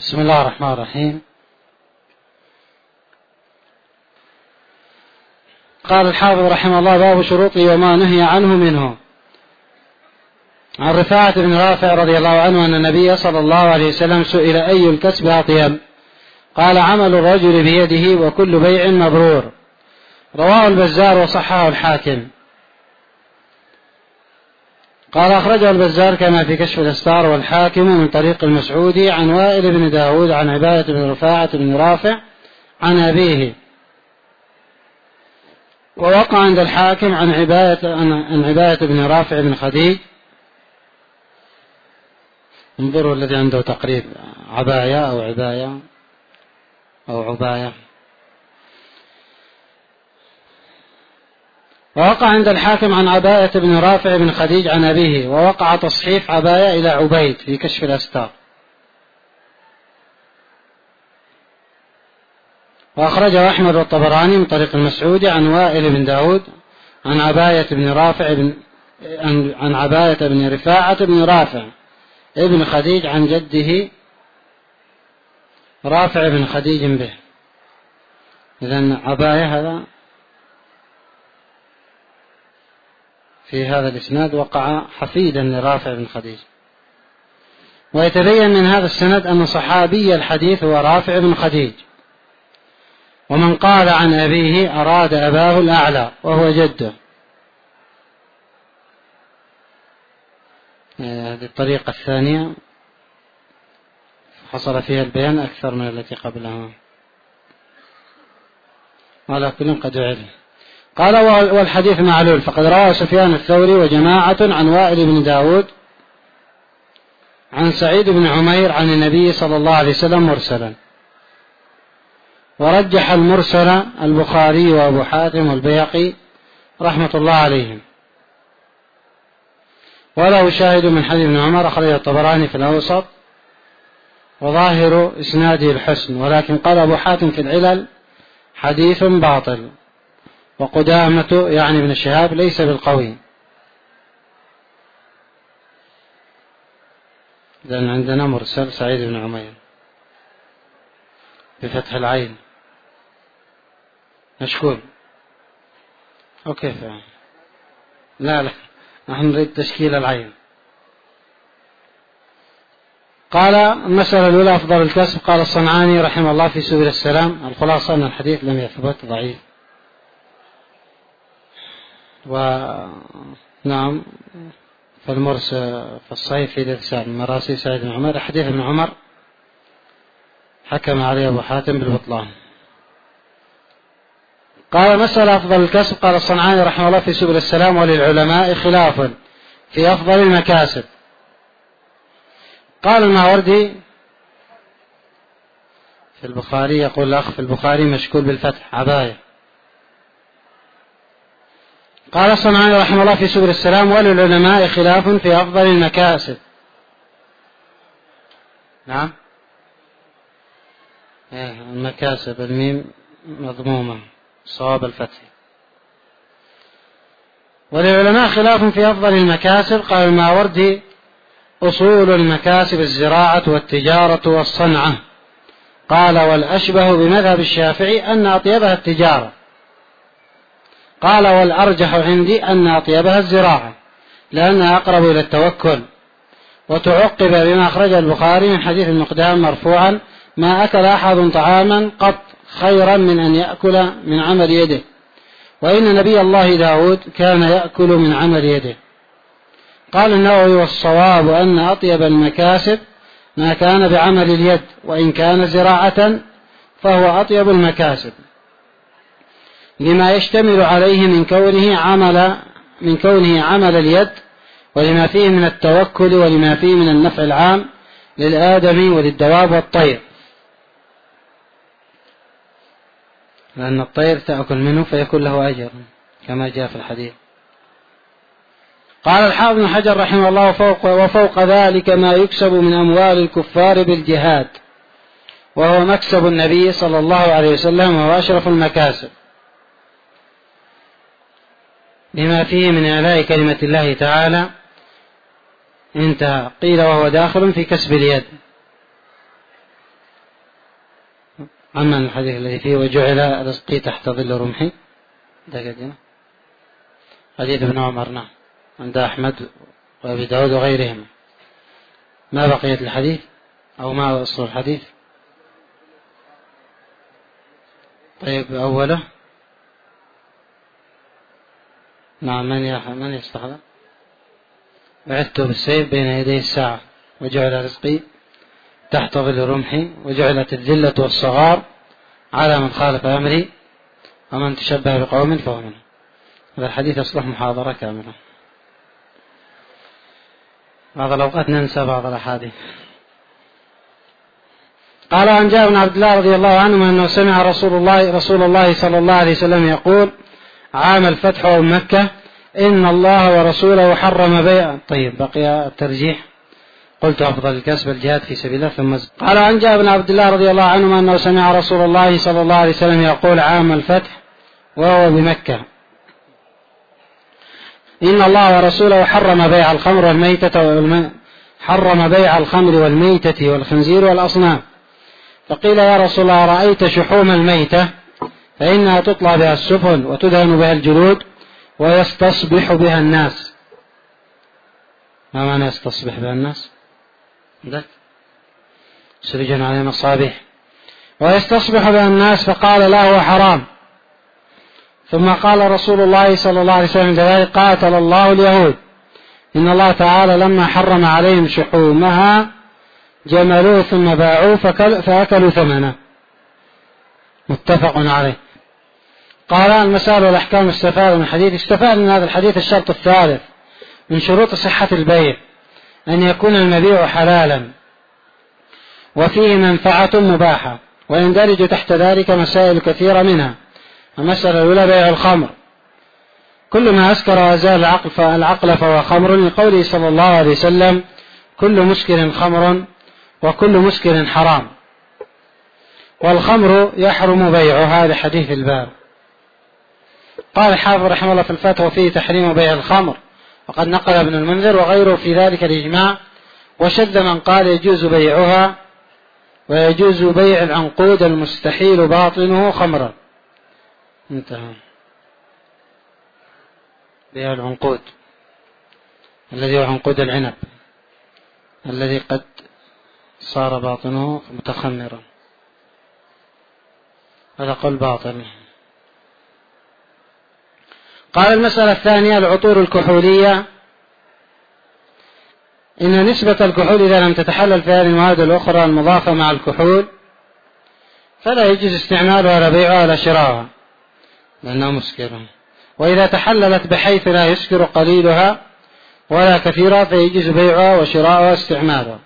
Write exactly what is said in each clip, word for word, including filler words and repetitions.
بسم الله الرحمن الرحيم. قال الحافظ رحمه الله: باب شروطه وما نهي عنه منه. عن رفاعة بن رافع رضي الله عنه أن النبي صلى الله عليه وسلم سئل: أي الكسب أطيب؟ قال: عمل الرجل بيده وكل بيع مبرور. رواه البزار وصححه الحاكم. قال: أخرجه البزار كما في كشف الأستار والحاكم من طريق المسعودي عن وائل بن داود عن عبادة بن رفاعة بن رافع عن أبيه، ووقع عند الحاكم عن عبادة, عن عبادة بن رافع بن خديج. انظروا الذي عنده تقريب: عباية أو عباية أو عباية. ووقع عند الحاكم عن عباية بن رافع بن خديج عن أبيه، ووقع تصحيف عباية إلى عبيد في كشف الأستار. وأخرجه أحمد والطبراني من طريق المسعودي عن وائل بن داود عن عباية بن رافع بن عن عباية بن رفاعة بن رافع ابن خديج عن جده رافع بن خديج به. إذن عباية هذا في هذا الإسناد وقع حفيدا لرافع بن خديج. ويتبين من هذا السند أن صحابي الحديث هو رافع بن خديج، ومن قال عن أبيه أراد أباه الأعلى وهو جده. هذه الطريقة الثانية حصل فيها البيان أكثر من التي قبلها، على كل قد علم. قال: والحديث معلول، فقد روى سفيان الثوري وجماعة عن وائل بن داود عن سعيد بن عمير عن النبي صلى الله عليه وسلم مرسلا. ورجح المرسل البخاري وأبو حاتم والبيهقي رحمة الله عليهم. وله شاهد من حديث ابن عمر أخرجه الطبراني في الأوسط، وظاهر إسناده الحسن، ولكن قال أبو حاتم في العلل: حديث باطل. وقدامة يعني ابن شهاب ليس بالقوي. لأن عندنا مرسل سعيد بن عمير بفتح العين مشكول. وكيف يعني؟ لا لا نحن نريد تشكيل العين. قال: المسألة الأولى: أفضل الكسب. قال الصنعاني رحمه الله في سبل السلام: الخلاصة أن الحديث لم يثبت، ضعيف. ونعم فالمرسل في الصحيح في الإرسال من مراسيل سعيد بن عمر حديث ابن عمر حكم عليه أبو حاتم بالبطلان. قال: مسألة أفضل الكسب. قال الصنعاني رحمه الله في سبل السلام: وللعلماء خلاف في أفضل المكاسب. قال الماوردي في البخاري، يقول الأخ في البخاري مشكول بالفتح عباية. قال الصنعاني رحمه الله في سبل السلام: وللعلماء خلاف في أفضل المكاسب. نعم المكاسب الميم مضمومة صواب الفتح. وللعلماء خلاف في أفضل المكاسب. قال الماوردي: أصول المكاسب الزراعة والتجارة والصنعة. قال: والأشبه بمذهب الشافعي أن أطيبها التجارة. قال: والأرجح عندي أن أطيبها الزراعة لأنها أقرب إلى التوكل. وتعقب بما أخرج البخاري من حديث المقدام مرفوعا: ما أكل أحد طعاما قط خيرا من أن يأكل من عمل يده، وإن نبي الله داود كان يأكل من عمل يده. قال النووي: والصواب أن أطيب المكاسب ما كان بعمل اليد، وإن كان زراعة فهو أطيب المكاسب لما يشتمل عليه من كونه عمل من كونه عمل اليد، ولما فيه من التوكل، ولما فيه من النفع العام للآدمي وللدواب والطير، لأن الطير تأكل منه فيكون له أجر كما جاء في الحديث. قال الحافظ بن حجر رحمه الله: وفوق, وفوق ذلك ما يكسب من أموال الكفار بالجهاد، وهو مكسب النبي صلى الله عليه وسلم، وهو أشرف المكاسب لما فيه من إعلاء كلمة الله تعالى. انتهى. قيل: وهو داخل في كسب اليد. عمن الحديث الذي فيه وجعل رزقي تحت ظل رمحي، حديث ابن عمر نعم عند أحمد وأبي داود وغيرهم. ما بقية الحديث أو ما أصل الحديث؟ طيب أوله نعم من من يستحضر؟ بعثت بالسيف بين يدي الساعة وجعل رزقي تحت ظل رمحي وجعلت الذلة والصغار على من خالف أمري ومن تشبه بقوم فهو منه. هذا الحديث أصبح محاضرة كاملة. بعض الأوقات ننسى بعض الأحاديث. قال عن جابر بن عبد الله رضي الله عنه أنه سمع رسول الله رسول الله صلى الله عليه وسلم يقول عام الفتح ومكة إن الله ورسوله حرم بيع. طيب بقي الترجيح. قلت أفضل الكسب الجهاد في سبيل الله ثم زد. قال عن جابر بن عبد الله رضي الله عنه أنه سمع رسول الله صلى الله عليه وسلم يقول عام الفتح وهو بمكة إن الله ورسوله حرم بيع الخمر والميتة والم... حرم بيع الخمر والميتة والخنزير والأصنام. فقيل يا رسول الله رأيت شحوم الميتة فإنها تطلع بها السفن وتدهن بها الجلود ويستصبح بها الناس. ما معنى يستصبح بها الناس؟ ذلك سرجا على مصابيح ويستصبح بها الناس. فقال لا هو حرام. ثم قال رسول الله صلى الله عليه وسلم لذلك قاتل الله اليهود إن الله تعالى لما حرم عليهم شحومها جملوه ثم باعوه فأكلوا ثمنه. متفق عليه. قال المسائل والأحكام استفاد من الحديث. استفاد من هذا الحديث الشرط الثالث من شروط صحة البيع أن يكون المبيع حلالا وفيه منفعة مباحة، ويندرج تحت ذلك مسائل كثيرة منها. المسألة الأولى بيع الخمر. كل ما أسكر وأزال العقل فالعقل فهو خمر، لقوله صلى الله عليه وسلم كل مسكر خمر وكل مسكر حرام. والخمر يحرم بيعها لحديث الباب. قال الحافظ رحمه الله في الفتح وفيه تحريم بيع الخمر، وقد نقل ابن المنذر وغيره في ذلك الإجماع، وشد من قال يجوز بيعها ويجوز بيع العنقود المستحيل باطنه خمرا. انتهى. بيع العنقود الذي هو عنقود العنب الذي قد صار باطنه متخمرا، هذا قول باطن. قال المسألة الثانية العطور الكحولية. إن نسبة الكحول إذا لم تتحلل في هذه المواد الأخرى المضافة مع الكحول فلا يجوز استعمالها ولا بيعها ولا شراءها لأنها مسكرة. وإذا تحللت بحيث لا يسكر قليلها ولا كثيرها فيجوز بيعها وشراءها واستعمالها.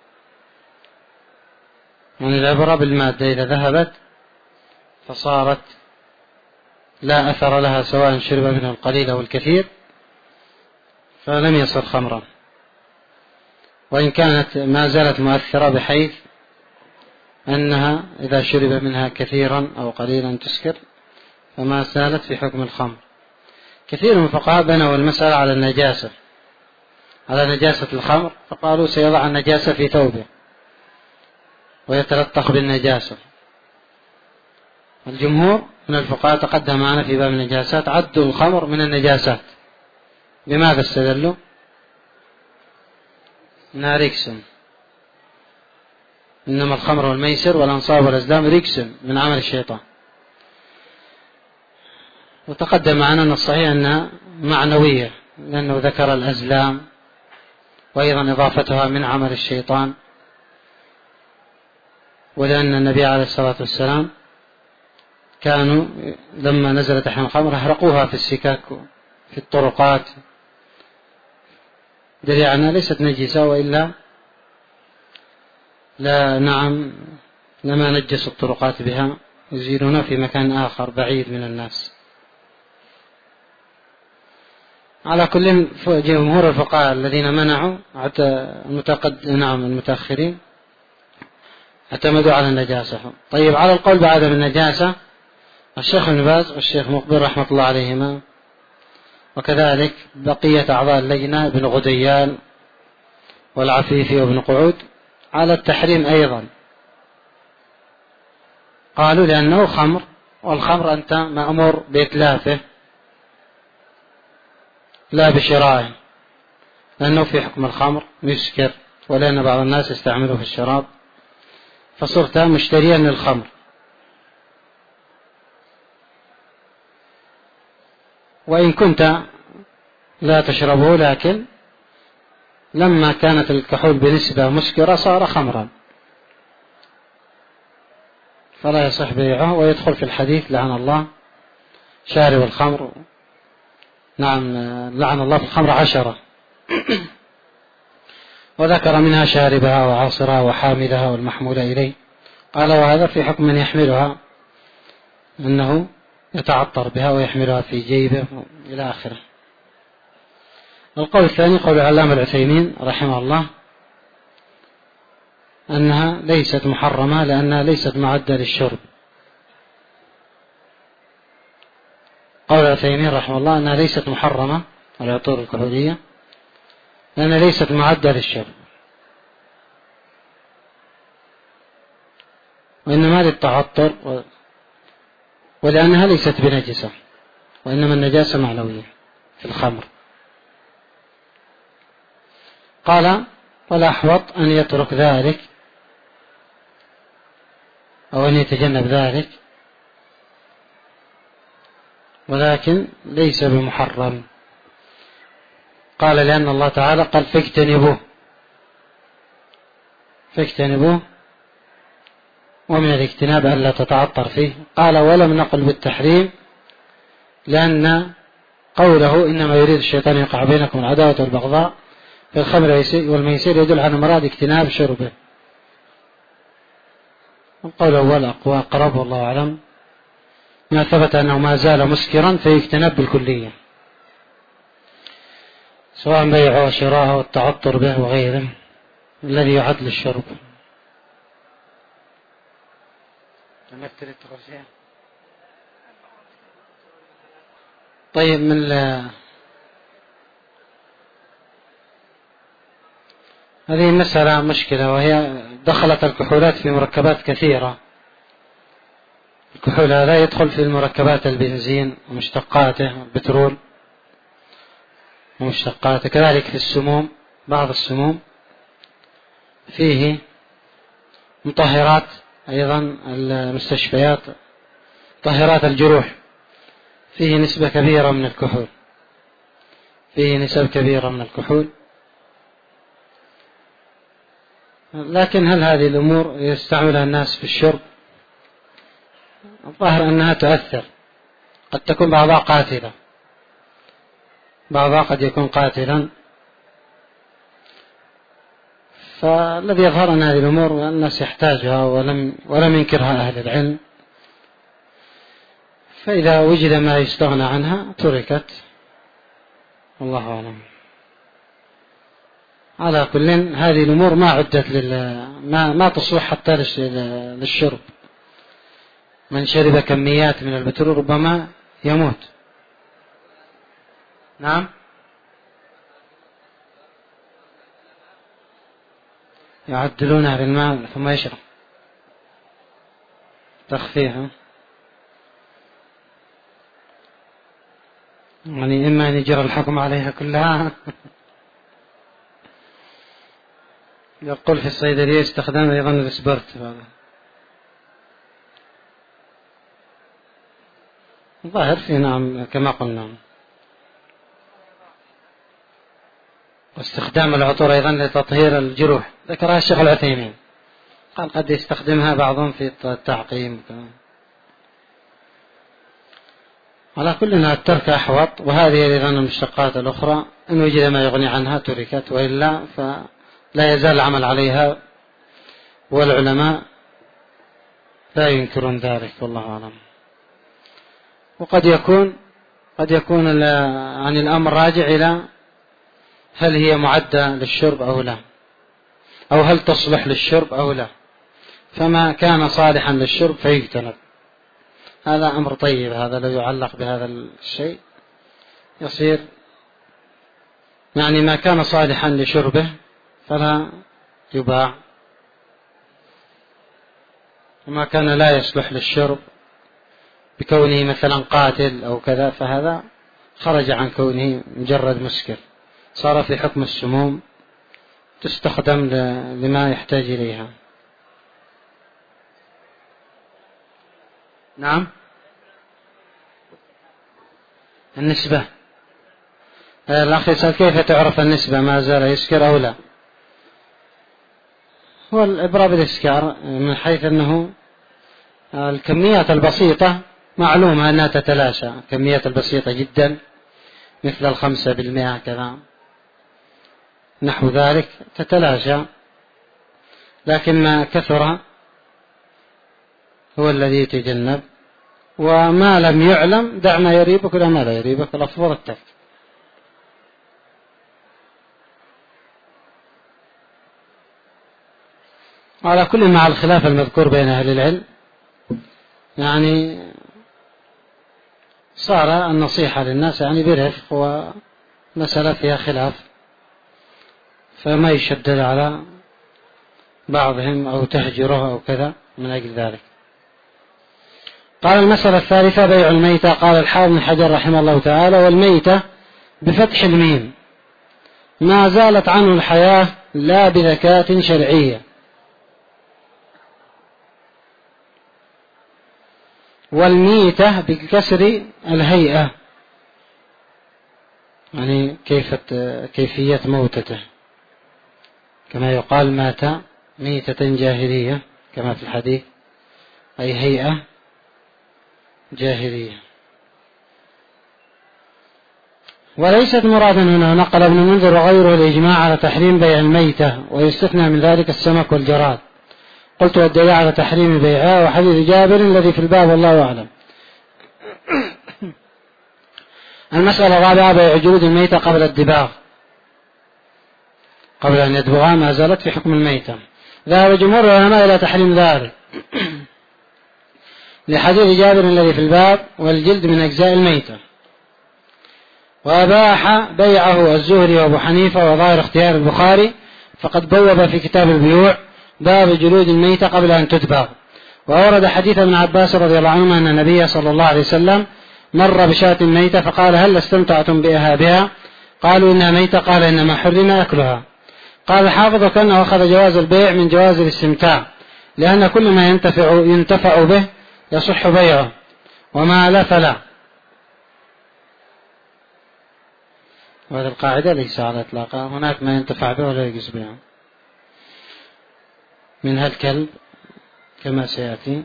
يعني العبرة بالمادة إذا ذهبت فصارت لا أثر لها سواء شرب منه القليل أو الكثير فلم يصر خمرا، وإن كانت ما زالت مؤثرة بحيث أنها إذا شرب منها كثيرا أو قليلا تسكر فما زالت في حكم الخمر. كثير من الفقهاء بنوا المسألة على النجاسة على نجاسة الخمر، فقالوا سيضع النجاسة في ثوبه ويتلطخ بالنجاسة. الجمهور من الفقهاء تقدم معنا في باب النجاسات عدوا الخمر من النجاسات. بماذا استدلوا؟ إنها ركس، إنما الخمر والميسر والأنصاب والأزلام ركس من عمل الشيطان. وتقدم معنا أن الصحيح أنها معنوية لأنه ذكر الأزلام وأيضا إضافتها من عمل الشيطان، ولأن النبي عليه الصلاة والسلام كانوا لما نزلت أحيان الخمر أحرقوها في السكاك في الطرقات، دليل أنها ليست نجسة، وإلا لا نعم لما نجسوا الطرقات بها يزيلونها في مكان آخر بعيد من الناس. على كل جمهور الفقهاء الذين منعوا المتقد... نعم المتأخرين اعتمدوا على النجاسة. طيب على القول بعدم النجاسة الشيخ ابن باز والشيخ مقبل رحمة الله عليهما، وكذلك بقية أعضاء اللجنة ابن غديان والعفيفي وابن قعود على التحريم أيضا. قالوا لأنه خمر، والخمر أنت مأمور بإتلافه لا بشرائه، لأنه في حكم الخمر يسكر، ولأن بعض الناس يستعمله في الشراب، فصرت مشتريا للخمر. وإن كنت لا تشربه، لكن لما كانت الكحول بنسبة مسكرة صار خمرا، فلا يصح بيعه، ويدخل في الحديث لعن الله شارب الخمر. نعم، لعن الله في الخمر عشرة وذكر منها شاربها وعاصرها وحاملها والمحمول إليه. قال وهذا في حكم من يحملها، أنه يتعطر بها ويحملها في جيبه إلى آخره. القول الثاني قول العلامة العثيمين رحمه الله أنها ليست محرمة لأنها ليست معدة للشرب. قول العثيمين رحمه الله أنها ليست محرمة العطور الكحولية لأنها ليست معدة للشرب، وإنما للتعطر، ولأنها ليست بنجسة، وإنما النجاسة معنوية في الخمر. قال والأحوط أن يترك ذلك أو أن يتجنب ذلك، ولكن ليس بمحرم. قال لأن الله تعالى قال فاجتنبوه فاجتنبوه ومن الاجتناب ألا تتعطر فيه. قال ولم نقل بالتحريم لأن قوله إنما يريد الشيطان يقع بينكم العداوة والبغضاء في الخمر والميسر يدل على مراد اجتناب شربه. القول الأول أقوى أقرب والله أعلم، ما ثبت أنه ما زال مسكرا فيجتنب بالكلية، سواء بيعه وشراءه والتعطر به وغيره الذي يعد للشرب. طيب، من هذه المسألة مشكلة، وهي دخلت الكحولات في مركبات كثيرة. الكحول هذا يدخل في المركبات البنزين ومشتقاته، البترول ومشتقاته، كذلك في السموم، بعض السموم فيه مطهرات أيضا، المستشفيات مطهرات الجروح فيه نسبة كبيرة من الكحول، فيه نسب كبيرة من الكحول. لكن هل هذه الأمور يستعملها الناس في الشرب؟ الظاهر أنها تؤثر، قد تكون بعضها قاتلة، بعضها قد يكون قاتلا. فالذي يظهر أن هذه الأمور الناس يحتاجها ولم, ولم ينكرها أهل العلم، فإذا وجد ما يستغنى عنها تركت، والله أعلم. على كل هذه الأمور ما عدت لل ما ما تصلح حتى للشرب. من شرب كميات من البترول ربما يموت. نعم، يعدلونها بالماء ثم يشرب تخفيها، يعني إما أن يجرى الحكم عليها كلها. يقول في الصيدلية استخدام أيضا الإسبرت، ظاهر فيه نعم كما قلنا. واستخدام العطور أيضا لتطهير الجروح ذكرها الشيخ العثيمين، قال قد يستخدمها بعضهم في التعقيم. على كلنا الترك أحوط. وهذه أيضا المشتقات الأخرى إن وجد ما يغني عنها تركت، وإلا فلا يزال العمل عليها، والعلماء لا ينكرون ذلك، والله أعلم. وقد يكون قد يكون عن الأمر راجع إلى هل هي معدة للشرب أو لا، أو هل تصلح للشرب أو لا، فما كان صالحا للشرب فيجتنب. هذا أمر طيب، هذا لو يعلق بهذا الشيء يصير يعني ما كان صالحا لشربه فلا يباع، وما كان لا يصلح للشرب بكونه مثلا قاتل أو كذا، فهذا خرج عن كونه مجرد مسكر، صار في حكم السموم تستخدم لما يحتاج إليها. نعم. النسبة، الأخ يسأل كيف تعرف النسبة، ما زال يسكر أو لا؟ هو الإبرة بالإسكار من حيث أنه الكميات البسيطة معلومة أنها تتلاشى، الكميات البسيطة جدا مثل الخمسة بالمئة كذا نحو ذلك تتلاشى، لكن ما كثر هو الذي يتجنب، وما لم يعلم دع ما يريبك ولا ما لا يريبك، الأفضل الترك. على كل مع الخلاف المذكور بين أهل العلم، يعني صار النصيحة للناس يعني برفق، ومسألة فيها خلاف فما يشدد على بعضهم أو تهجره أو كذا من أجل ذلك. قال المسألة الثالثة بيع الميتة. قال الحافظ بن حجر رحمه الله تعالى: والميتة بفتح الميم ما زالت عنه الحياة لا بذكاة شرعية، والميتة بكسر الهيئة، يعني كيف كيفية موتته، كما يقال مات ميتة جاهلية كما في الحديث، أي هيئة جاهلية. وليست مرادا هنا. نقل ابن المنذر وغيره الإجماع على تحريم بيع الميتة، ويستثنى من ذلك السمك والجراد. قلت والدليل على تحريم بيعها وحديث جابر الذي في الباب والله أعلم. المسألة الرابعة بيع جلود الميتة قبل الدباغ، قبل أن يدبغها ما زالت في حكم الميتة. ذهب جمهور العلماء إلى تحريم ذلك لحديث جابر الذي في الباب: والجلد من أجزاء الميتة. وأباح بيعه الزهري وأبو حنيفة وظاهر اختيار البخاري، فقد بوب في كتاب البيوع باب جلود الميتة قبل أن تدبغ. وأورد حديث ابن عباس رضي الله عنهما أن النبي صلى الله عليه وسلم مر بشاة ميتة فقال: هل استمتعتم بإهابها؟ قالوا إنها ميتة، قال: إنما حرم أكلها. قال الحافظ: كأنه أخذ جواز البيع من جواز الاستمتاع، لأن كل ما ينتفع, ينتفع به يصح بيعه، وما لا فلا. وهذه القاعدة ليس على إطلاقها، هناك ما ينتفع به ولا يجوز بيعه، منها الكلب كما سيأتي.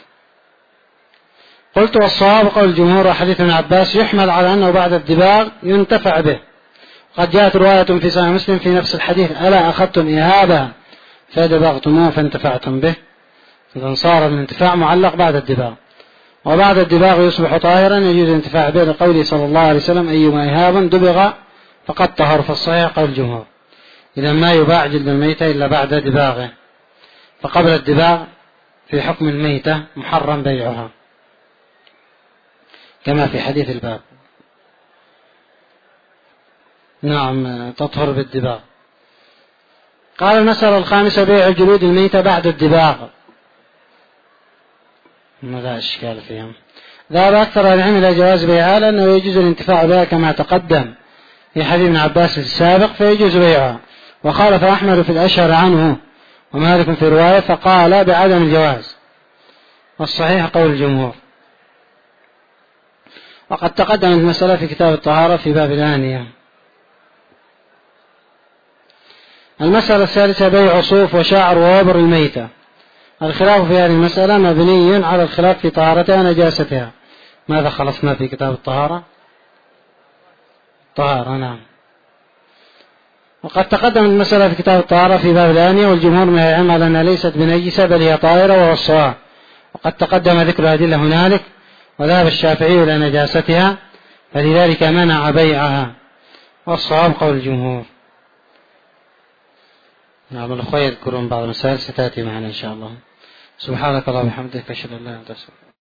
قلت: والصواب قول الجمهور وحديث ابن عباس يحمل على أنه بعد الدباغ ينتفع به. قد جاءت رواية في صحيح مسلم في نفس الحديث: ألا أخذتم إهابها فدبغتموه فانتفعتم به. إذن صار الانتفاع معلق بعد الدباغ، وبعد الدباغ يصبح طاهرا يجوز الانتفاع به، لقوله صلى الله عليه وسلم: أيما إهاب دبغ فقد طهر. في الصحيح قول الجمهور. إذا ما يباع جلد الميتة إلا بعد دباغه، فقبل الدباغ في حكم الميتة محرم بيعها كما في حديث الباب. نعم، تطهر بالدباغ. قال المسألة الخامسة بيع جلود الميتة بعد الدباغ، لا إشكال فيهم. ذهب أكثر العلم إلى جواز بيعها لأنه يجوز الانتفاع بها كما تقدم في حديث ابن عباس السابق، فيجوز بيعها. وخالف أحمد في الأشهر عنه ومالك في رواية فقال بعدم الجواز، والصحيح قول الجمهور. وقد تقدم المسألة في كتاب الطهارة في باب الآنية. المسألة الثالثة بيع صوف وشعر ووبر الميتة. الخلاف في هذه المسألة مبني على الخلاف في طهارتها ونجاستها. ماذا خلصنا في كتاب الطهارة؟ طهارة، نعم. وقد تقدم المسألة في كتاب الطهارة في باب الآنية، والجمهور من العلم على أنها ليست بنجسة بل هي طاهرة وهو الصواب. وقد تقدم ذكر الأدلة هنالك. وذهب الشافعي إلى نجاستها فلذلك منع بيعها، والصواب قول الجمهور. نعم، الأخوة يذكرون بعض المسائل ستأتي معنا إن شاء الله. سبحانك اللهم وبحمدك أشهد أن لا إله إلا أنت أستغفرك.